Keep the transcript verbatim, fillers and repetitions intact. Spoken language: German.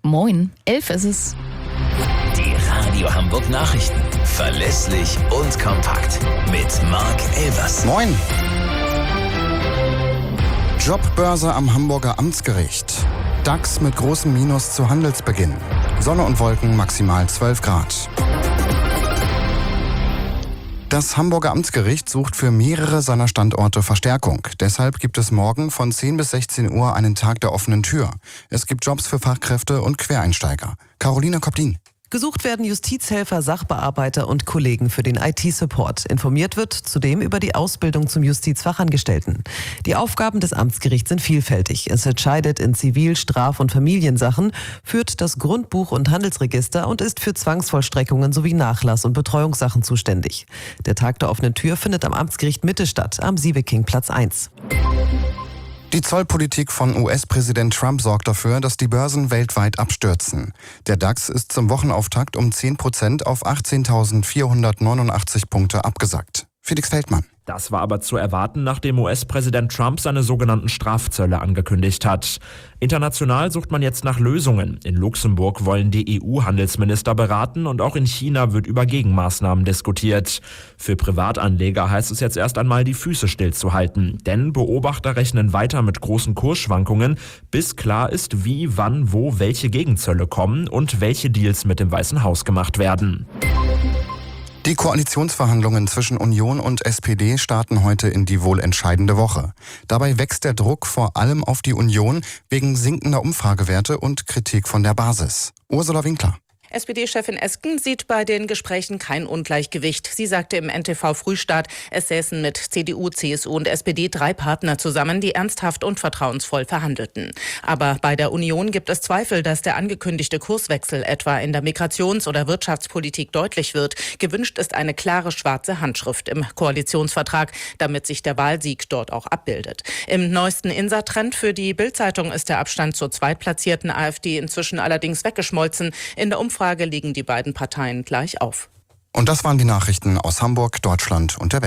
Moin, elf ist es. Die Radio Hamburg Nachrichten. Verlässlich und kompakt. Mit Marc Elvers. Moin. Jobbörse am Hamburger Amtsgericht. DAX mit großem Minus zu Handelsbeginn. Sonne und Wolken maximal zwölf Grad. Das Hamburger Amtsgericht sucht für mehrere seiner Standorte Verstärkung. Deshalb gibt es morgen von zehn bis sechzehn Uhr einen Tag der offenen Tür. Es gibt Jobs für Fachkräfte und Quereinsteiger. Carolina Koptin. Gesucht werden Justizhelfer, Sachbearbeiter und Kollegen für den I T-Support. Informiert wird zudem über die Ausbildung zum Justizfachangestellten. Die Aufgaben des Amtsgerichts sind vielfältig. Es entscheidet in Zivil-, Straf- und Familiensachen, führt das Grundbuch- und Handelsregister und ist für Zwangsvollstreckungen sowie Nachlass- und Betreuungssachen zuständig. Der Tag der offenen Tür findet am Amtsgericht Mitte statt, am Sievekingplatz eins. Die Zollpolitik von U S-Präsident Trump sorgt dafür, dass die Börsen weltweit abstürzen. Der DAX ist zum Wochenauftakt um zehn Prozent auf achtzehntausendvierhundertneunundachtzig Punkte abgesackt. Felix Feldmann. Das war aber zu erwarten, nachdem U S-Präsident Trump seine sogenannten Strafzölle angekündigt hat. International sucht man jetzt nach Lösungen. In Luxemburg wollen die E U-Handelsminister beraten und auch in China wird über Gegenmaßnahmen diskutiert. Für Privatanleger heißt es jetzt erst einmal, die Füße stillzuhalten. Denn Beobachter rechnen weiter mit großen Kursschwankungen, bis klar ist, wie, wann, wo welche Gegenzölle kommen und welche Deals mit dem Weißen Haus gemacht werden. Die Koalitionsverhandlungen zwischen Union und S P D starten heute in die wohl entscheidende Woche. Dabei wächst der Druck vor allem auf die Union wegen sinkender Umfragewerte und Kritik von der Basis. Ursula Winkler. S P D-Chefin Esken sieht bei den Gesprächen kein Ungleichgewicht. Sie sagte im N T V-Frühstart, es säßen mit C D U, C S U und S P D drei Partner zusammen, die ernsthaft und vertrauensvoll verhandelten. Aber bei der Union gibt es Zweifel, dass der angekündigte Kurswechsel etwa in der Migrations- oder Wirtschaftspolitik deutlich wird. Gewünscht ist eine klare schwarze Handschrift im Koalitionsvertrag, damit sich der Wahlsieg dort auch abbildet. Im neuesten Insa-Trend für die Bild-Zeitung ist der Abstand zur zweitplatzierten AfD inzwischen allerdings weggeschmolzen. In der Umfrage liegen die beiden Parteien gleich auf. Und das waren die Nachrichten aus Hamburg, Deutschland und der Welt.